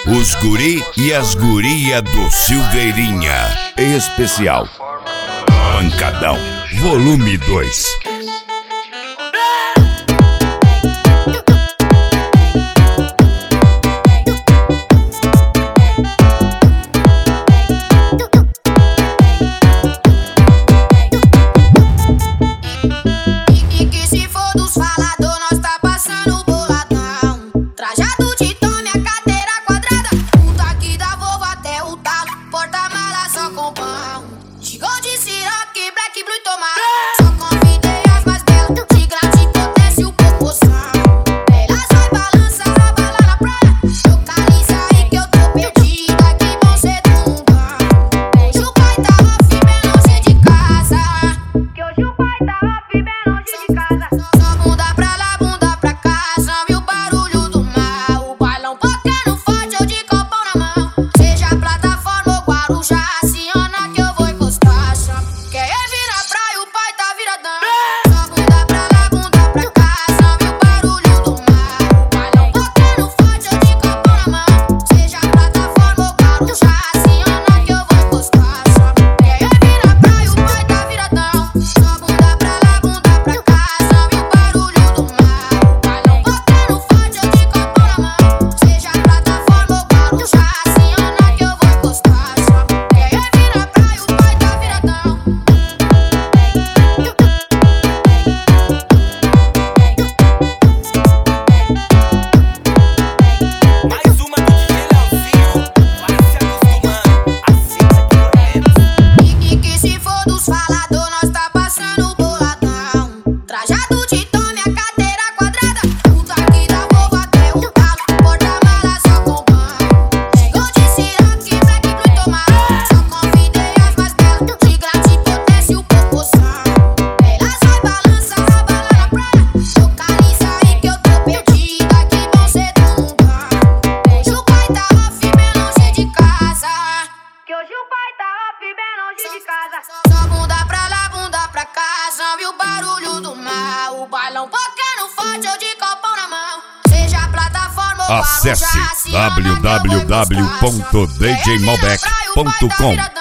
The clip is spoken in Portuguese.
Os guri e as guria do Silveirinha. Especial Pancadão, volume 2. Só bunda pra lá, bunda pra cá, salve o barulho do mar. O bailão pequeno, forte ou de copão na mão. Seja a plataforma ou acesse www.djmalbec.com